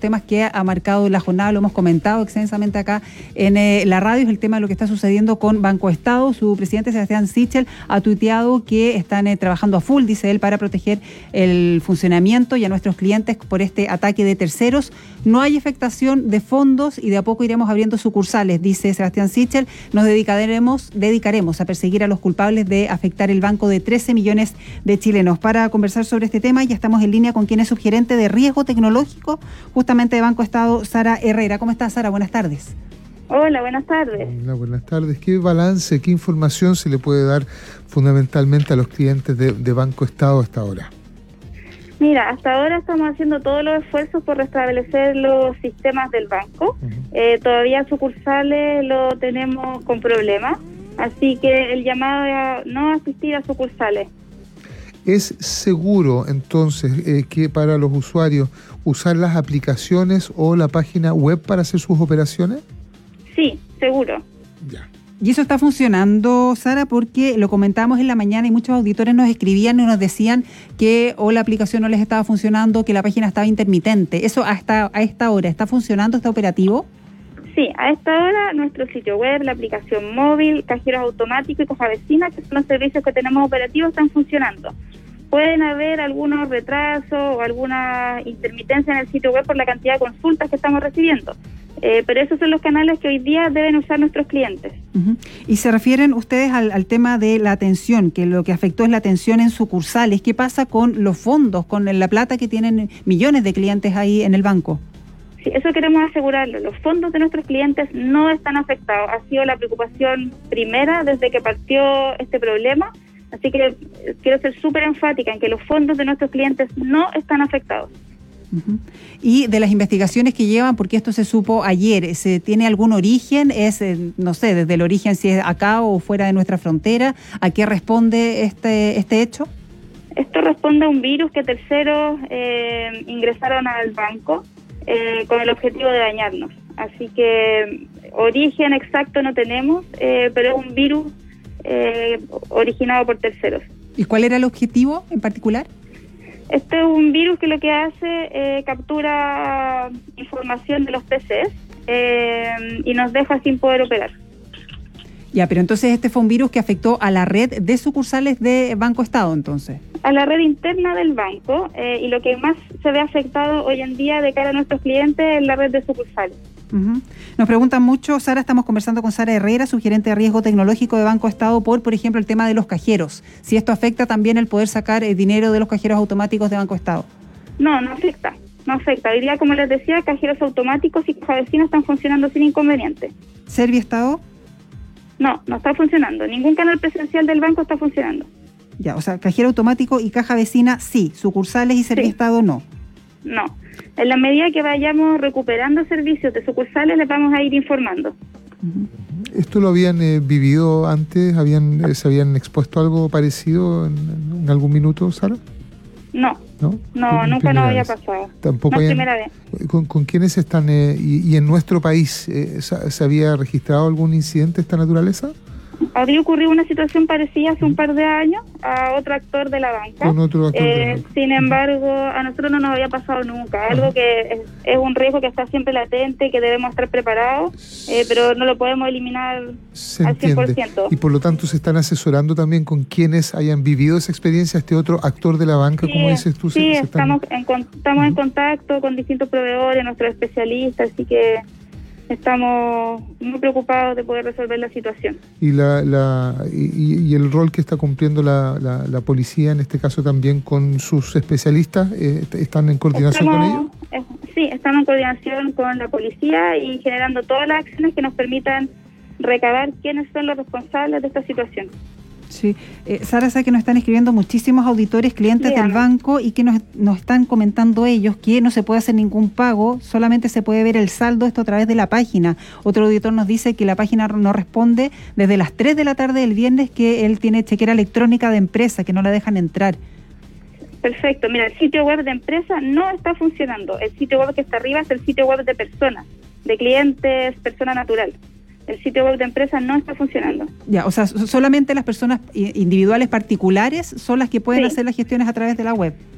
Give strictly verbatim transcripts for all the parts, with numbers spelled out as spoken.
temas que ha marcado la jornada, lo hemos comentado extensamente acá en eh, la radio, es el tema de lo que está sucediendo con Banco Estado. Su presidente, Sebastián Sichel, ha tuiteado que están eh, trabajando a full, dice él, para proteger el funcionamiento y a nuestros clientes por este ataque de terceros. No hay afectación de fondos y de a poco iremos abriendo sucursales, dice Sebastián Sichel. Nos dedicaremos, dedicaremos a perseguir a los culpables de afectar el banco de trece millones de chilenos. Para conversar sobre este tema ya estamos en línea con quien es subgerente de riesgo tecnológico justamente de Banco Estado, Sara Herrera. ¿Cómo estás, Sara? Buenas tardes. Hola, buenas tardes. Hola, buenas tardes. ¿Qué balance, qué información se le puede dar fundamentalmente a los clientes de, de Banco Estado hasta ahora? Mira, hasta ahora estamos haciendo todos los esfuerzos por restablecer los sistemas del banco. Uh-huh. Eh, todavía sucursales lo tenemos con problemas, así que el llamado es a no asistir a sucursales. ¿Es seguro entonces eh, que para los usuarios usar las aplicaciones o la página web para hacer sus operaciones? Sí, seguro. Ya. Y eso está funcionando, Sara, porque lo comentamos en la mañana y muchos auditores nos escribían y nos decían que o la aplicación no les estaba funcionando, que la página estaba intermitente. ¿Eso hasta a esta hora está funcionando, está operativo? Sí, a esta hora nuestro sitio web, la aplicación móvil, cajeros automáticos y Caja Vecina, que son los servicios que tenemos operativos, están funcionando. Pueden haber algunos retrasos o alguna intermitencia en el sitio web por la cantidad de consultas que estamos recibiendo. Eh, pero esos son los canales que hoy día deben usar nuestros clientes. Uh-huh. Y se refieren ustedes al, al tema de la atención, que lo que afectó es la atención en sucursales. ¿Qué pasa con los fondos, con la plata que tienen millones de clientes ahí en el banco? Sí, eso queremos asegurarlo. Los fondos de nuestros clientes no están afectados. Ha sido la preocupación primera desde que partió este problema. Así que quiero ser súper enfática en que los fondos de nuestros clientes no están afectados. Uh-huh. Y de las investigaciones que llevan, porque esto se supo ayer, ¿se tiene algún origen? Es, eh, no sé, desde el origen si es acá o fuera de nuestra frontera. ¿A qué responde este este hecho? Esto responde a un virus que terceros eh, ingresaron al banco eh, con el objetivo de dañarnos. Así que origen exacto no tenemos, eh, pero es un virus eh, originado por terceros. ¿Y cuál era el objetivo en particular? Este es un virus que lo que hace eh, captura información de los P Cs eh, y nos deja sin poder operar. Ya, pero entonces este fue un virus que afectó a la red de sucursales de Banco Estado, entonces. A la red interna del banco eh, y lo que más se ve afectado hoy en día de cara a nuestros clientes es la red de sucursales. Uh-huh. Nos preguntan mucho, Sara, estamos conversando con Sara Herrera, subgerente de riesgo tecnológico de Banco Estado, por, por ejemplo, el tema de los cajeros. Si esto afecta también el poder sacar eh, dinero de los cajeros automáticos de Banco Estado. No, no afecta, no afecta. Hoy día, como les decía, cajeros automáticos y Caja Vecina están funcionando sin inconveniente. ¿Serviestado? No, no está funcionando. Ningún canal presencial del banco está funcionando. Ya, o sea, cajero automático y Caja Vecina sí, sucursales y Serviestado sí. no. No. En la medida que vayamos recuperando servicios de sucursales, les vamos a ir informando. Uh-huh. ¿Esto lo habían eh, vivido antes? ¿Habían eh, ¿Se habían expuesto a algo parecido en, en algún minuto, Sara? No, no, no nunca nos había pasado. Tampoco no es hayan, primera vez. ¿Con, con quiénes están? Eh, y, y en nuestro país, eh, ¿se había registrado algún incidente de esta naturaleza? Había ocurrido una situación parecida hace un par de años a otro actor de la banca. Con otro actor eh, de la banca. Sin embargo, a nosotros no nos había pasado nunca. Algo Ajá. que es, es un riesgo que está siempre latente, que debemos estar preparados, eh, pero no lo podemos eliminar se al cien por entiende. ciento. Y por lo tanto se están asesorando también con quienes hayan vivido esa experiencia, este otro actor de la banca, sí, como dices tú. Sí, se, se estamos, están... en, estamos uh-huh. en contacto con distintos proveedores, nuestros especialistas, así que estamos muy preocupados de poder resolver la situación. Y la, la y, y el rol que está cumpliendo la, la, la policía, en este caso también con sus especialistas, eh, ¿están en coordinación estamos, con ellos? Eh, sí, estamos en coordinación con la policía y generando todas las acciones que nos permitan recabar quiénes son los responsables de esta situación. Sí, eh, Sara, sabe que nos están escribiendo muchísimos auditores, clientes Dígame. del banco y que nos, nos están comentando ellos que no se puede hacer ningún pago, solamente se puede ver el saldo, esto a través de la página. Otro auditor nos dice que la página no responde desde las tres de la tarde del viernes, que él tiene chequera electrónica de empresa, que no la dejan entrar. Perfecto, mira, el sitio web de empresa no está funcionando. El sitio web que está arriba es el sitio web de personas, de clientes, persona natural. El sitio web de empresa no está funcionando. Ya, o sea, solamente las personas individuales particulares son las que pueden sí. hacer las gestiones a través de la web.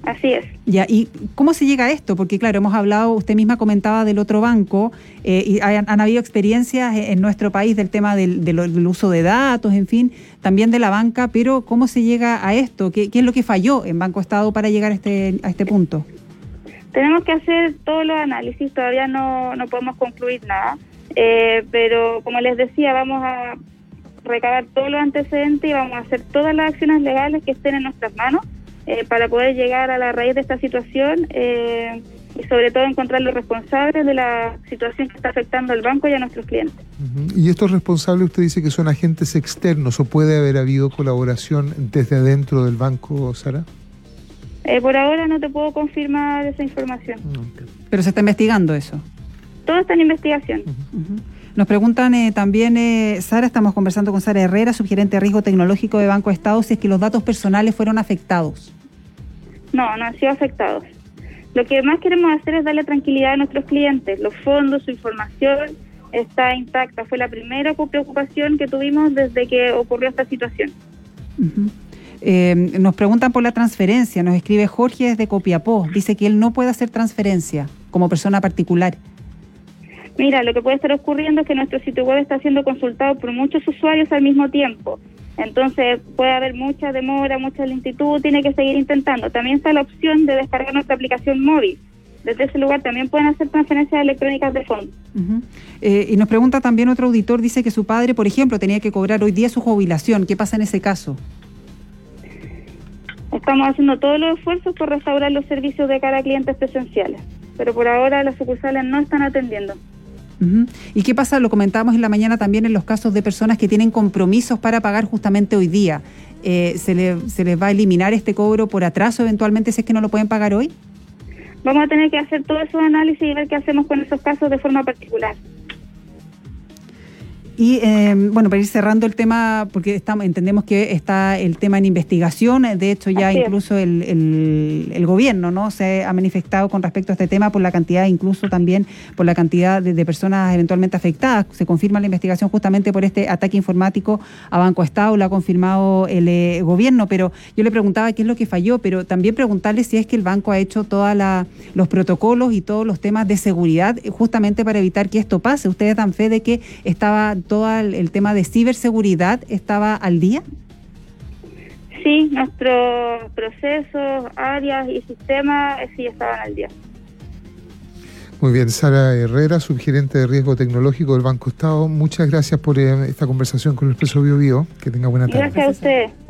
Así es. Ya, ¿y cómo se llega a esto? Porque claro, hemos hablado, usted misma comentaba del otro banco, eh, y han, han habido experiencias en nuestro país del tema del, del, del uso de datos, en fin, también de la banca, pero ¿cómo se llega a esto? ¿Qué, qué es lo que falló en Banco Estado para llegar a este, a este punto? Tenemos que hacer todos los análisis, todavía no, no podemos concluir nada, eh, pero como les decía, vamos a recabar todos los antecedentes y vamos a hacer todas las acciones legales que estén en nuestras manos, Eh, para poder llegar a la raíz de esta situación eh, y sobre todo encontrar los responsables de la situación que está afectando al banco y a nuestros clientes. Uh-huh. ¿Y estos responsables usted dice que son agentes externos o puede haber habido colaboración desde adentro del banco, Sara? Eh, por ahora no te puedo confirmar esa información. Okay. Pero se está investigando eso. Todo está en investigación. Uh-huh. Uh-huh. Nos preguntan eh, también, eh, Sara, estamos conversando con Sara Herrera, subgerente de riesgo tecnológico de Banco Estado, si es que los datos personales fueron afectados. No, no han sido afectados. Lo que más queremos hacer es darle tranquilidad a nuestros clientes. Los fondos, su información está intacta. Fue la primera preocupación que tuvimos desde que ocurrió esta situación. Uh-huh. Eh, nos preguntan por la transferencia. Nos escribe Jorge desde Copiapó. Dice que él no puede hacer transferencia como persona particular. Mira, lo que puede estar ocurriendo es que nuestro sitio web está siendo consultado por muchos usuarios al mismo tiempo. Entonces puede haber mucha demora, mucha lentitud, tiene que seguir intentando. También está la opción de descargar nuestra aplicación móvil. Desde ese lugar también pueden hacer transferencias electrónicas de fondos. Uh-huh. Eh, y nos pregunta también otro auditor, dice que su padre, por ejemplo, tenía que cobrar hoy día su jubilación. ¿Qué pasa en ese caso? Estamos haciendo todos los esfuerzos por restaurar los servicios de cara a clientes presenciales, pero por ahora las sucursales no están atendiendo. Uh-huh. ¿Y qué pasa? Lo comentábamos en la mañana también en los casos de personas que tienen compromisos para pagar justamente hoy día. Eh, ¿se, le, ¿Se les va a eliminar este cobro por atraso eventualmente si es que no lo pueden pagar hoy? Vamos a tener que hacer todos esos análisis y ver qué hacemos con esos casos de forma particular. Y eh, bueno, para ir cerrando el tema, porque estamos, entendemos que está el tema en investigación, de hecho ya Así incluso el, el, el gobierno no se ha manifestado con respecto a este tema por la cantidad, incluso también por la cantidad de, de personas eventualmente afectadas. Se confirma la investigación justamente por este ataque informático a Banco Estado, lo ha confirmado el eh, gobierno, pero yo le preguntaba qué es lo que falló, pero también preguntarle si es que el banco ha hecho todos los protocolos y todos los temas de seguridad justamente para evitar que esto pase. ¿Ustedes dan fe de que estaba todo el, el tema de ciberseguridad estaba al día? Sí, nuestros procesos, áreas y sistemas sí estaban al día. Muy bien, Sara Herrera, subgerente de riesgo tecnológico del Banco Estado. Muchas gracias por eh, esta conversación con el Expreso Bio Bio. Que tenga buena tarde. Gracias a usted.